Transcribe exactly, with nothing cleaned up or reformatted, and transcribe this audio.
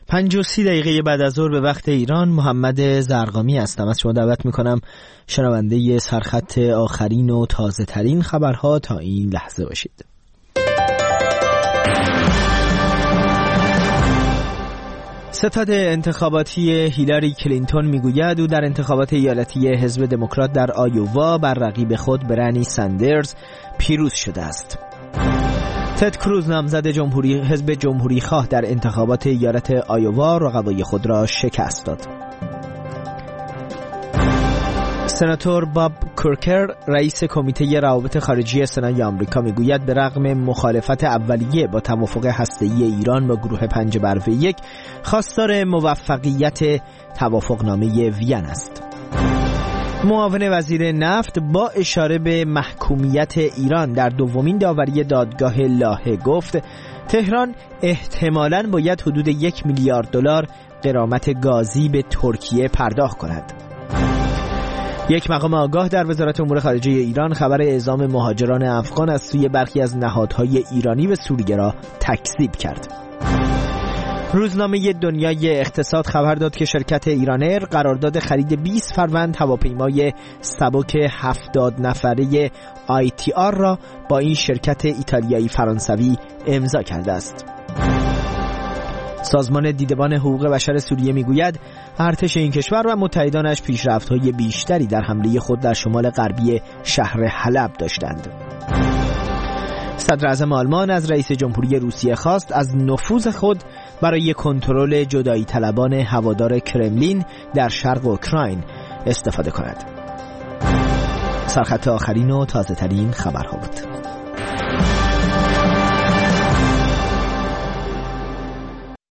پنج و سی دقیقه بعد از ظهر به وقت ایران، محمد زرقامی هستم. از شما دعوت میکنم شنونده سرخط آخرین و تازه ترین خبرها تا این لحظه باشید. ستاد انتخاباتی هیلاری کلینتون میگوید او در انتخابات ایالتی حزب دموکرات در آیووا بر رقیب خود برانی ساندرز پیروز شده است. تد کروز نامزد جمهوری حزب جمهوری خواه در انتخابات ایالت آیووا رقبای خود را شکست داد. سناتور باب کورکر رئیس کمیته روابط خارجی سنای آمریکا میگوید به رغم مخالفت اولیه با توافق هسته‌ای ایران با گروه پنج برابر یک، خواستار موفقیت توافقنامه وین است. معاون وزیر نفت با اشاره به محکومیت ایران در دومین داوری دادگاه لاهه گفت تهران احتمالاً باید حدود یک میلیارد دلار غرامت گازی به ترکیه پرداخت کند. یک مقام آگاه در وزارت امور خارجه ایران خبر اعزام مهاجران افغان از سوی برخی از نهادهای ایرانی به سوریه را تکذیب کرد. روزنامه دنیای اقتصاد خبر داد که شرکت ایرانر قرارداد خرید بیست فروند هواپیمای سبک هفتاد نفره آی تی آر را با این شرکت ایتالیایی فرانسوی امضا کرده است. سازمان دیدبان حقوق بشر سوریه میگوید ارتش این کشور و متحدانش پیشرفت‌های بیشتری در حمله خود در شمال غربی شهر حلب داشتند. صدر اعظم آلمان از رئیس جمهوری روسیه خواست از نفوذ خود برای کنترل جدایی طلبان هوادار کرملین در شرق اوکراین استفاده کند. سرخط آخرین و تازه ترین خبرها بود.